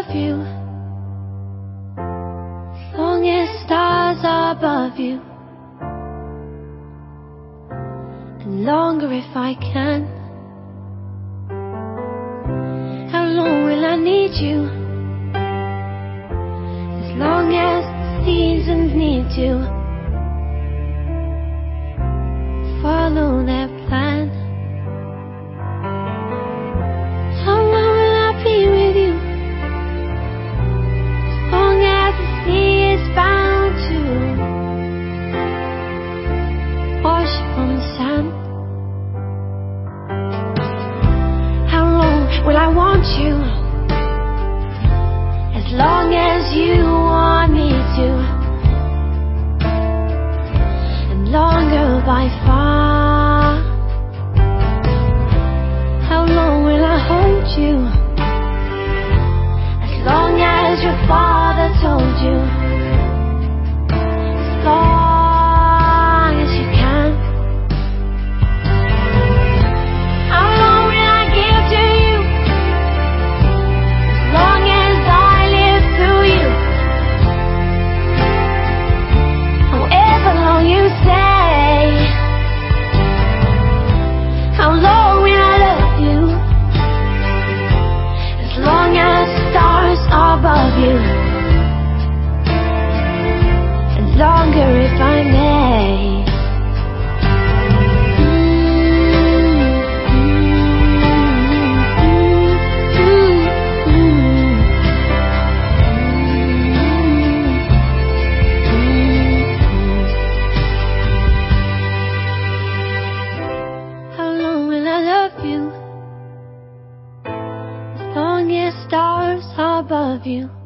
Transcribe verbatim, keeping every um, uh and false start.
love you, as long as stars are above you, and longer if I can. How long will I need you? As long as the seasons need to follow their plan. How long will I be with you? As long as the sea is bound to wash upon the sand. How long will I want you? As long as you want me to, and longer by far. How long will I hold you? As long as your father told you, as long as you can. How long will I give to you? As long as I live through you. However long you say. How long will I love you? As long as stars are above you, and longer if I may. How long will I love you? As long as stars are above you.